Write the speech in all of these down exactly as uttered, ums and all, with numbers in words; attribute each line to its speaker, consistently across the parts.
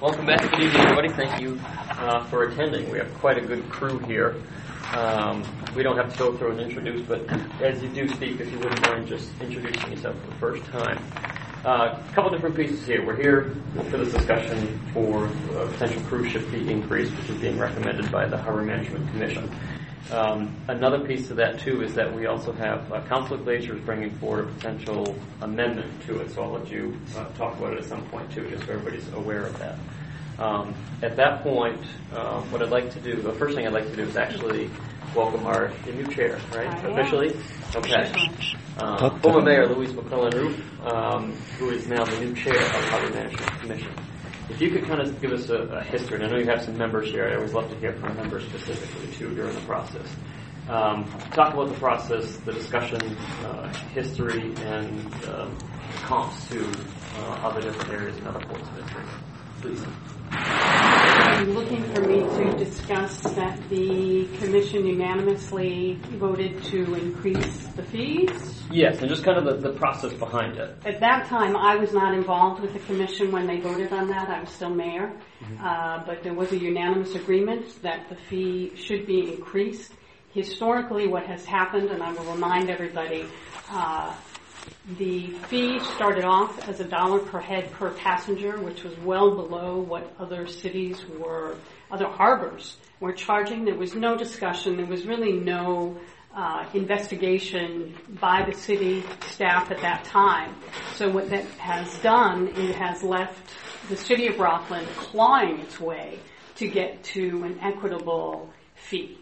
Speaker 1: Welcome back. Good evening, everybody. Thank you uh, for attending. We have quite a good crew here. Um, we don't have to go through and introduce, but as you do speak, if you wouldn't mind just introducing yourself for the first time. Uh, a couple different pieces here. We're here for this discussion for a potential cruise ship fee increase, which is being recommended by the Harbor Management Commission. Um, another piece of that, too, is that we also have uh, Councilor Glazer is bringing forward a potential amendment to it, so I'll let you uh, talk about it at some point, too, just so everybody's aware of that. Um, at that point, uh, what I'd like to do, the first thing I'd like to do is actually welcome our the new chair, right?
Speaker 2: I
Speaker 1: Officially?
Speaker 2: am.
Speaker 1: Okay. Uh, former Mayor Louise McClellan-Roof, um, who is now the new chair of the Harbor Management Commission. If you could kind of give us a, a history, and I know you have some members here. I always love to hear from members specifically, too, during the process. Um, talk about the process, the discussion, uh, history, and um, comps to uh, other different areas and other ports of history. Please.
Speaker 2: Are you looking for me to discuss that the Commission unanimously voted to increase the fees?
Speaker 1: Yes, and just kind of the, the process behind it.
Speaker 2: At that time, I was not involved with the Commission when they voted on that. I was still mayor. Mm-hmm. Uh, but there was a unanimous agreement that the fee should be increased. Historically, what has happened, and I will remind everybody, uh, the fee started off as a dollar per head per passenger, which was well below what other cities were, other harbors were charging. There was no discussion. There was really no uh, investigation by the city staff at that time. So what that has done, it has left the city of Rockland clawing its way to get to an equitable fee.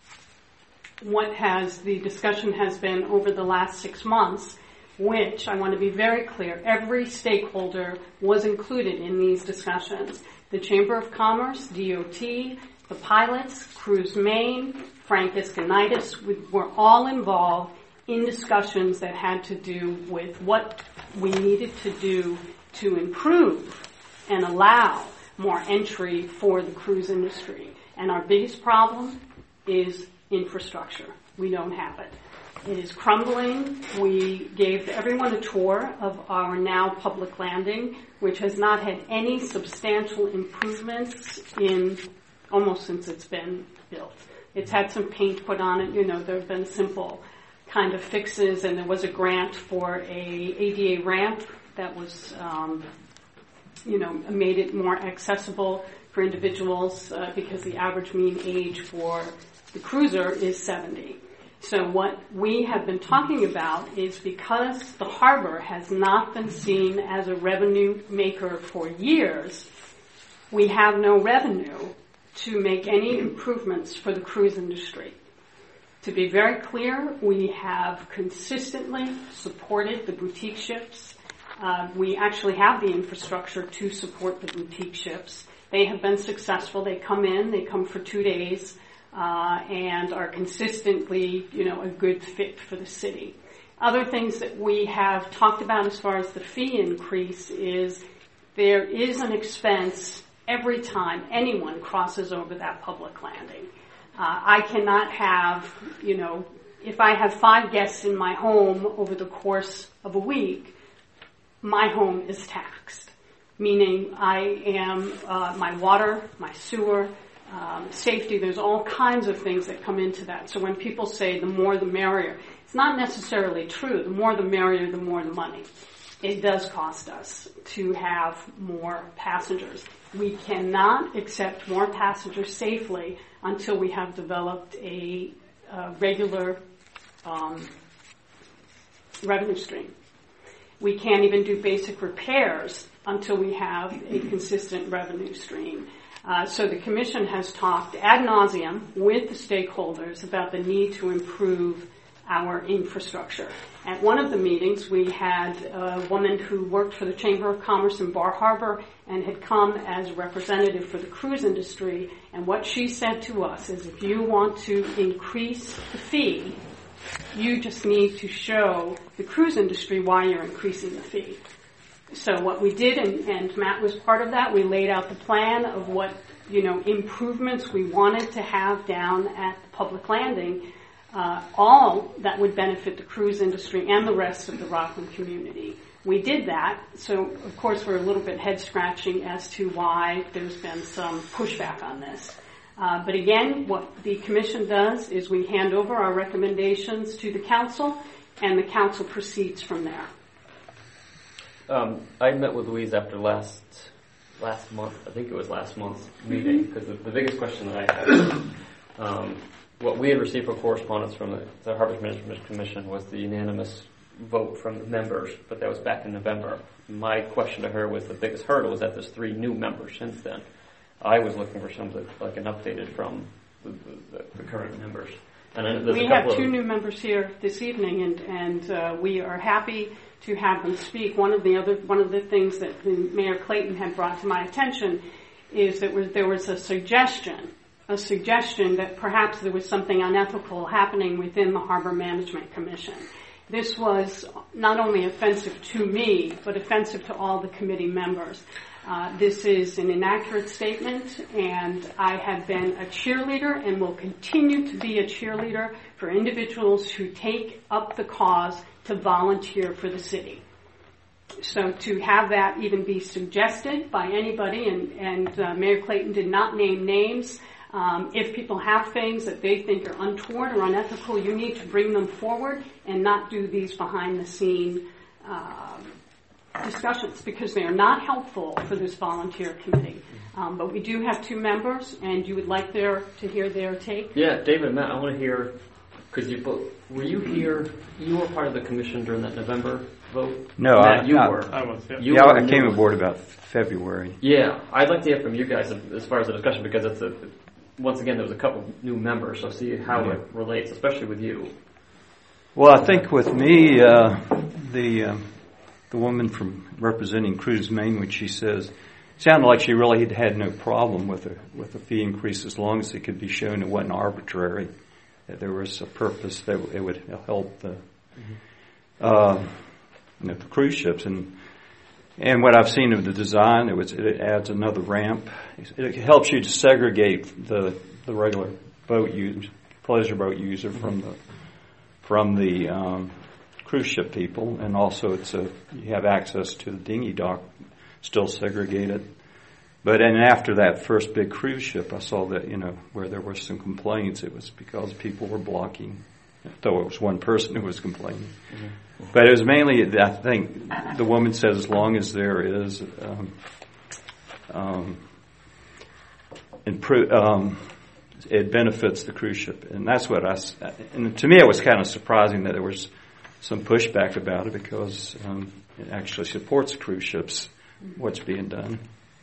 Speaker 2: What has the discussion has been over the last six months, which, I want to be very clear, every stakeholder was included in these discussions. The Chamber of Commerce, D O T, the pilots, Cruise Maine, Frank Iskanitis, we were all involved in discussions that had to do with what we needed to do to improve and allow more entry for the cruise industry. And our biggest problem is infrastructure. We don't have it. It is crumbling. We gave everyone a tour of our now public landing, which has not had any substantial improvements in almost since it's been built. It's had some paint put on it. You know, there have been simple kind of fixes, and there was a grant for a A D A ramp that was, um, you know, made it more accessible for individuals uh, because the average mean age for the cruiser is seventy. So what we have been talking about is because the harbor has not been seen as a revenue maker for years, we have no revenue to make any improvements for the cruise industry. To be very clear, we have consistently supported the boutique ships. Uh, we actually have the infrastructure to support the boutique ships. They have been successful. They come in, they come for two days. Uh, and are consistently, you know, a good fit for the city. Other things that we have talked about as far as the fee increase is there is an expense every time anyone crosses over that public landing. Uh, I cannot have, you know, if I have five guests in my home over the course of a week, my home is taxed, meaning I am, uh, my water, my sewer, Um, safety, there's all kinds of things that come into that. So when people say the more the merrier, it's not necessarily true. The more the merrier, the more the money. It does cost us to have more passengers. We cannot accept more passengers safely until we have developed a, a regular um, revenue stream. We can't even do basic repairs until we have a consistent revenue stream. Uh, so the Commission has talked ad nauseum with the stakeholders about the need to improve our infrastructure. At one of the meetings, we had a woman who worked for the Chamber of Commerce in Bar Harbor and had come as a representative for the cruise industry. And what she said to us is if you want to increase the fee, you just need to show the cruise industry why you're increasing the fee. So what we did, and, and Matt was part of that, we laid out the plan of what, you know, improvements we wanted to have down at the public landing, uh, all that would benefit the cruise industry and the rest of the Rockland community. We did that, so of course we're a little bit head scratching as to why there's been some pushback on this. Uh, but again, what the commission does is we hand over our recommendations to the council, and the council proceeds from there.
Speaker 1: Um, I met with Louise after last last month, I think it was last month's meeting, because the, the biggest question that I had, um, what we had received for correspondence from the, the Harbor Management Commission was the unanimous vote from the members, but that was back in November. My question to her was the biggest hurdle is that there's three new members since then. I was looking for something like an updated from the, the, the current members. And then there's
Speaker 2: we
Speaker 1: a couple
Speaker 2: have two
Speaker 1: of,
Speaker 2: new members here this evening, and and uh, we are happy to have them speak. One of the other one of the things that Mayor Clayton had brought to my attention is that was, there was a suggestion, a suggestion that perhaps there was something unethical happening within the Harbor Management Commission. This was not only offensive to me, but offensive to all the committee members. Uh, this is an inaccurate statement, and I have been a cheerleader and will continue to be a cheerleader for individuals who take up the cause to volunteer for the city. So to have that even be suggested by anybody, and, and uh, Mayor Clayton did not name names, um, if people have things that they think are untoward or unethical, you need to bring them forward and not do these behind-the-scene uh, discussions, because they are not helpful for this volunteer committee. Um, but we do have two members, and you would like their to hear their take?
Speaker 1: Yeah, David and Matt, I want to hear, because you both, were you here, you were part of the commission during that November vote?
Speaker 3: No,
Speaker 1: Matt,
Speaker 3: I,
Speaker 1: you
Speaker 3: I,
Speaker 1: were.
Speaker 4: I was, yeah.
Speaker 1: You
Speaker 3: yeah,
Speaker 1: were
Speaker 3: I came
Speaker 1: new.
Speaker 3: aboard about February.
Speaker 1: Yeah, I'd like to hear from you guys as far as the discussion, because it's a, once again, there was a couple new members, so see how
Speaker 3: Yeah.
Speaker 1: it relates, especially with you.
Speaker 3: Well, I think with me, uh, the uh, the woman from representing Cruise Main, which she says, sounded like she really had had no problem with a with a fee increase as long as it could be shown it wasn't arbitrary, that there was a purpose that it would help the mm-hmm. uh, you know, the cruise ships. And and what I've seen of the design, it was it adds another ramp. It helps you to segregate the the regular boat user, pleasure boat user mm-hmm. from the from the um, cruise ship people, and also it's a you have access to the dinghy dock, still segregated. But and after that first big cruise ship, I saw that, you know, where there were some complaints, it was because people were blocking, though it was one person who was complaining. Mm-hmm. But it was mainly, I think, the woman says as long as there is um, um, improve, um, it benefits the cruise ship, and that's what I. And to me, it was kind of surprising that there was some pushback about it, because um, it actually supports cruise ships, what's being done.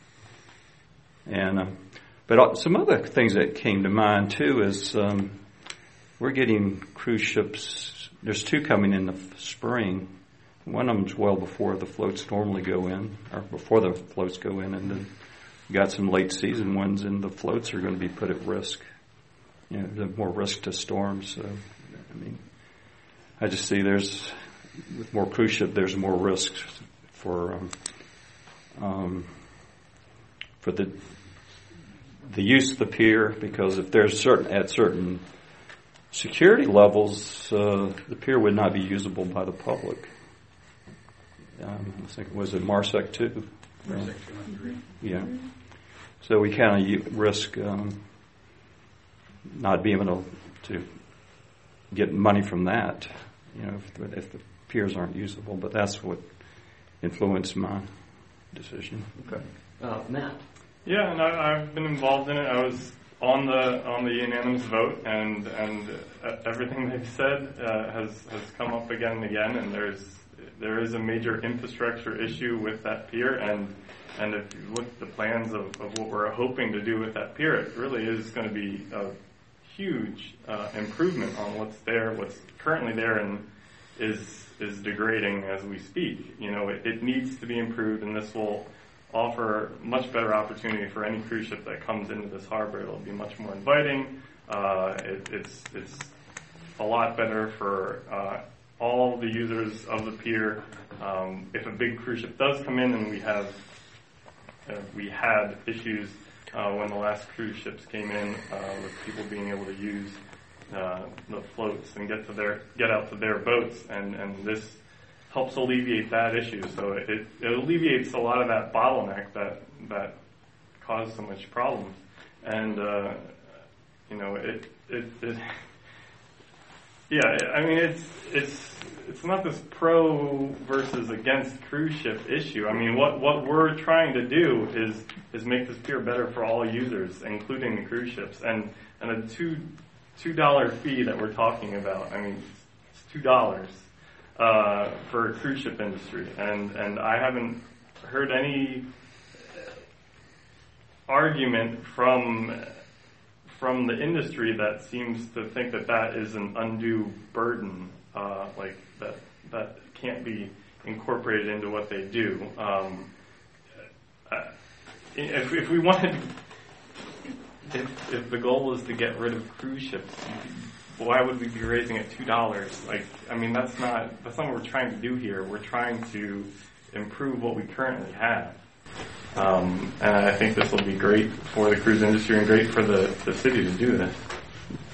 Speaker 3: And um, but some other things that came to mind too is um, we're getting cruise ships. There's two coming in the spring. One of them's well before the floats normally go in, or before the floats go in, and then we got some late season ones, and the floats are going to be put at risk. You know, there's more risk to storms. So, I mean, I just see there's with more cruise ship, there's more risk for um, um, for the the use of the pier, because if there's certain at certain security levels, uh, the pier would not be usable by the public. Um, I think was it Marsec two? Marsec two. Yeah. So we kind of risk um, not being able to get money from that, you know, if, if the piers aren't usable. But that's what influenced my decision.
Speaker 1: Okay. Uh, Matt.
Speaker 4: Yeah, and I, I've been involved in it. I was on the on the unanimous vote, and and uh, everything they've said uh, has has come up again and again. And there's there is a major infrastructure issue with that pier, and and if you look at the plans of, of what we're hoping to do with that pier, it really is going to be a huge uh, improvement on what's there. What's currently there and is is degrading as we speak. You know, it, it needs to be improved, and this will offer much better opportunity for any cruise ship that comes into this harbor. It'll be much more inviting. Uh, it, it's it's a lot better for uh, all the users of the pier. Um, if a big cruise ship does come in, and we have uh, we had issues uh, when the last cruise ships came in uh, with people being able to use uh, the floats and get to their get out to their boats, and and this helps alleviate that issue. So it, it alleviates a lot of that bottleneck that that caused so much problems. And uh, you know, it, it it yeah, I mean, it's it's it's not this pro versus against cruise ship issue. I mean, what what we're trying to do is is make this pier better for all users, including the cruise ships. And and a two two dollar fee that we're talking about. I mean, it's two dollars uh, for a cruise ship industry, and and I haven't heard any argument from from the industry that seems to think that that is an undue burden, uh, like that that can't be incorporated into what they do. Um, uh, if, if we wanted, if, if the goal is to get rid of cruise ships, why would we be raising it two dollars? Like, I mean, that's not that's not what we're trying to do here. We're trying to improve what we currently have. Um, and I think this will be great for the cruise industry and great for the, the city to do this.